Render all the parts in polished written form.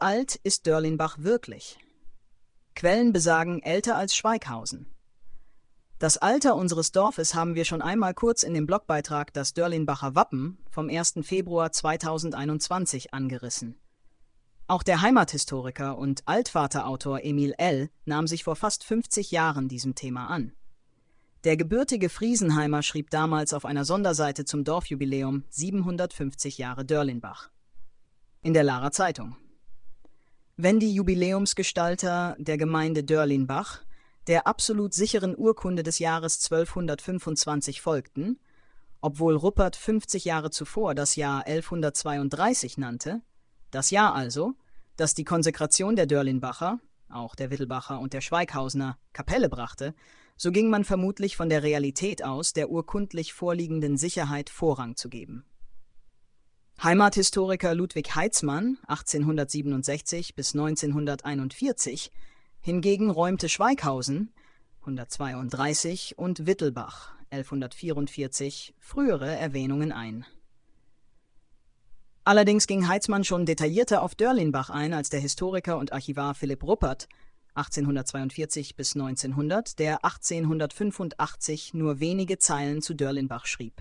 alt ist Dörlinbach wirklich? Quellen besagen älter als Schweighausen. Das Alter unseres Dorfes haben wir schon einmal kurz in dem Blogbeitrag Das Dörlinbacher Wappen vom 1. Februar 2021 angerissen. Auch der Heimathistoriker und Altvaterautor Emil L. nahm sich vor fast 50 Jahren diesem Thema an. Der gebürtige Friesenheimer schrieb damals auf einer Sonderseite zum Dorfjubiläum 750 Jahre Dörlinbach. In der Lahrer Zeitung. Wenn die Jubiläumsgestalter der Gemeinde Dörlinbach der absolut sicheren Urkunde des Jahres 1225 folgten, obwohl Ruppert 50 Jahre zuvor das Jahr 1132 nannte, das Jahr also, das die Konsekration der Dörlinbacher, auch der Wittelbacher und der Schweighausener, Kapelle brachte, so ging man vermutlich von der Realität aus, der urkundlich vorliegenden Sicherheit Vorrang zu geben. Heimathistoriker Ludwig Heitzmann, 1867 bis 1941, hingegen räumte Schweighausen, 132, und Wittelbach, 1144, frühere Erwähnungen ein. Allerdings ging Heitzmann schon detaillierter auf Dörlinbach ein als der Historiker und Archivar Philipp Ruppert, 1842 bis 1900, der 1885 nur wenige Zeilen zu Dörlinbach schrieb.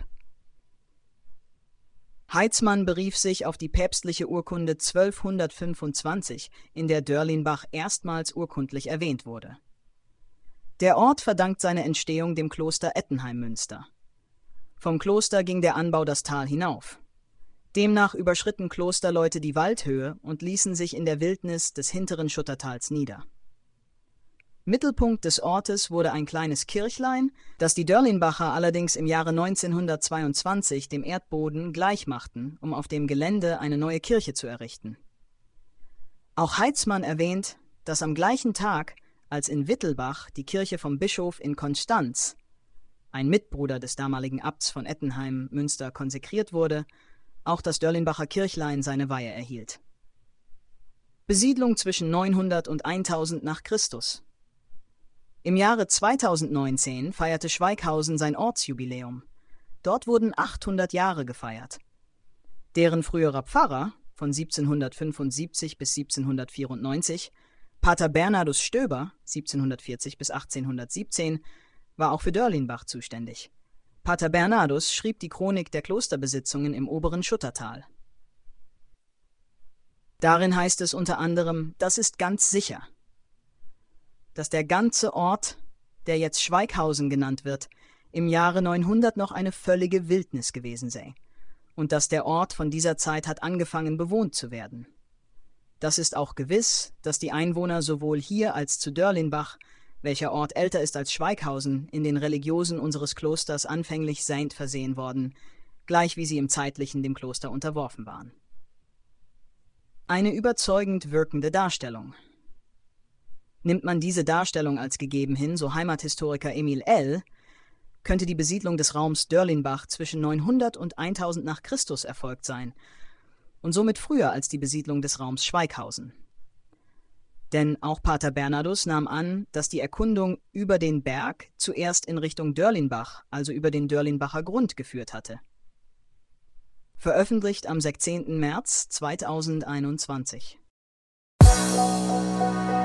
Heitzmann berief sich auf die päpstliche Urkunde 1225, in der Dörlinbach erstmals urkundlich erwähnt wurde. Der Ort verdankt seine Entstehung dem Kloster Ettenheim-Münster. Vom Kloster ging der Anbau das Tal hinauf. Demnach überschritten Klosterleute die Waldhöhe und ließen sich in der Wildnis des hinteren Schuttertals nieder. Mittelpunkt des Ortes wurde ein kleines Kirchlein, das die Dörlinbacher allerdings im Jahre 1922 dem Erdboden gleichmachten, um auf dem Gelände eine neue Kirche zu errichten. Auch Heitzmann erwähnt, dass am gleichen Tag, als in Wittelbach die Kirche vom Bischof in Konstanz, ein Mitbruder des damaligen Abts von Ettenheim, Münster, konsekriert wurde, auch das Dörlinbacher Kirchlein seine Weihe erhielt. Besiedlung zwischen 900 und 1000 nach Christus. Im Jahre 2019 feierte Schweighausen sein Ortsjubiläum. Dort wurden 800 Jahre gefeiert. Deren früherer Pfarrer, von 1775 bis 1794, Pater Bernhardus Stöber, 1740 bis 1817, war auch für Dörlinbach zuständig. Pater Bernhardus schrieb die Chronik der Klosterbesitzungen im oberen Schuttertal. Darin heißt es unter anderem, das ist ganz sicher, dass der ganze Ort, der jetzt Schweighausen genannt wird, im Jahre 900 noch eine völlige Wildnis gewesen sei, und dass der Ort von dieser Zeit hat angefangen bewohnt zu werden. Das ist auch gewiss, dass die Einwohner sowohl hier als zu Dörlinbach, welcher Ort älter ist als Schweighausen, in den Religiosen unseres Klosters anfänglich seind versehen worden, gleich wie sie im Zeitlichen dem Kloster unterworfen waren. Eine überzeugend wirkende Darstellung. Nimmt man diese Darstellung als gegeben hin, so Heimathistoriker Emil L., könnte die Besiedlung des Raums Dörlinbach zwischen 900 und 1000 nach Christus erfolgt sein und somit früher als die Besiedlung des Raums Schweighausen. Denn auch Pater Bernhardus nahm an, dass die Erkundung über den Berg zuerst in Richtung Dörlinbach, also über den Dörlinbacher Grund, geführt hatte. Veröffentlicht am 16. März 2021.